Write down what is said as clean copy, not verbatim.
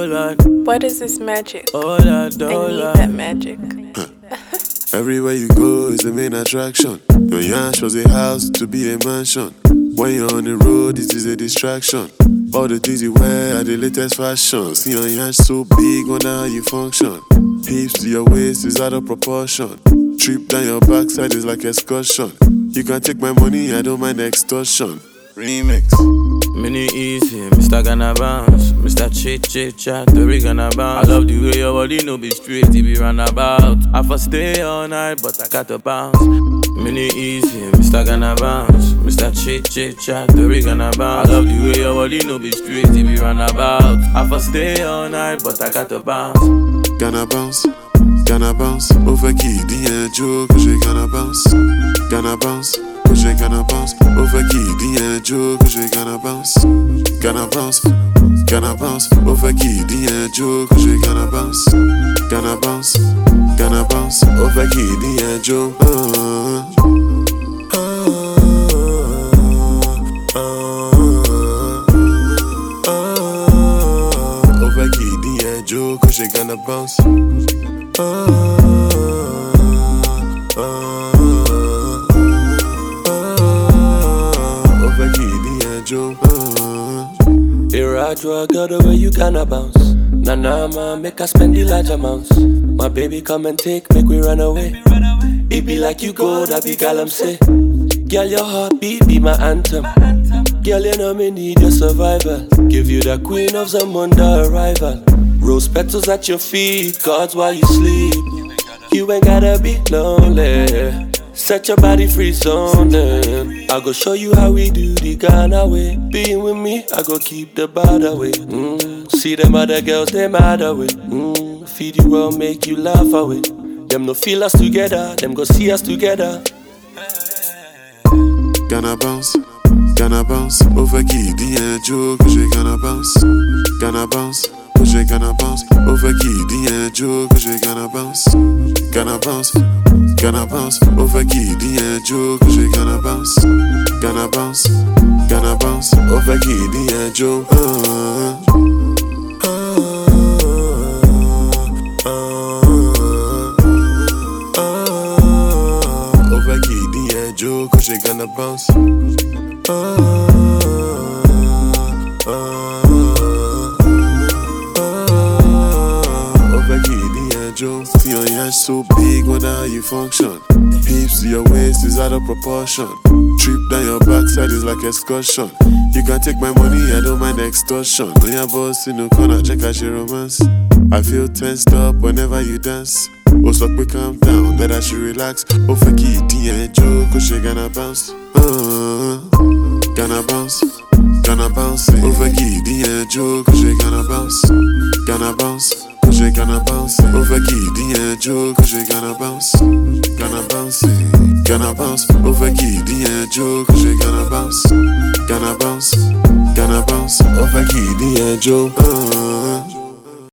Lord. What is this magic? Oh Lord, I oh need Lord. that magic. Everywhere you go is the main attraction. Your yash was a house to be a mansion. When you're on the road, it is a distraction. All the things you wear are the latest fashion. See your yash so big, wonder how you function. Hips to your waist is out of proportion. Trip down your backside is like excursion. You can take my money, I don't mind extortion. Remix. Mini easy, Mr. Gonna bounce. Mr. Chit chat, the rig gonna bounce. I love the way your body no be straight, it be roundabout. I for stay all night, but I got to bounce. Mini easy, Mr. Gonna bounce. Mr. Chit chat, the rig gonna bounce. I love the way your body no be straight, it be roundabout. I for stay all night, but I got to bounce. Gonna bounce, au fait qui dit un jour que j'ai gonna bounce. Gonna bounce, que j'ai gonna bounce. Au fait qui dit un jour que j'ai gonna bounce. Gonna bounce, au fait qui dit un jour que j'ai gonna bounce. Gonna bounce, au fait qui dit un jour. Au fait qui dit un jour que j'ai gonna bounce. Irrational girl, the way you gonna bounce. Nah, man, make us spend the large amounts. My baby come and take, make we run away. It be like you go, that be gal I'm say. Girl, your heartbeat be my anthem. Girl, you know me need your survival. Give you the queen of Zamunda arrival. Rose petals at your feet, cards while you sleep. You ain't gotta be lonely. Set your body free zoning. I go show you how we do the Ghana way. Being with me, I go keep the bad away. See them other girls, they mad away. Feed you well, make you laugh away. Them no feel us together, them go see us together. Gonna bounce, au fait qui dit un jour que j'ai gonna bounce. Gonna bounce, que j'ai gonna bounce. Au fait qui dit un jour que j'ai gonna bounce. Gonna bounce, au fait qui dit un jour que j'ai gonna bounce. Gonna bounce, au fait qui dit un jour. Au fait qui dit un jour que j'ai gonna bounce. See your yash so big, wonder how you function. Hips to your waist is out of proportion. Trip down your backside is like excursion. You can take my money, I don't mind extortion. When your boss in the corner, check out your romance. I feel tensed up whenever you dance. Oh, so quick, calm down, that I should relax. Oh, fuck it, and joke, cause she gonna bounce. Gonna bounce. Oh, fuck it, and joke, cause she gonna bounce. Gonna bounce. J'ai gonna bounce, au fait qui dit un jour que j'ai gonna bounce. Gonna bounce, au fait qui dit un jour que j'ai gonna bounce. Gonna bounce, au fait qui dit un jour.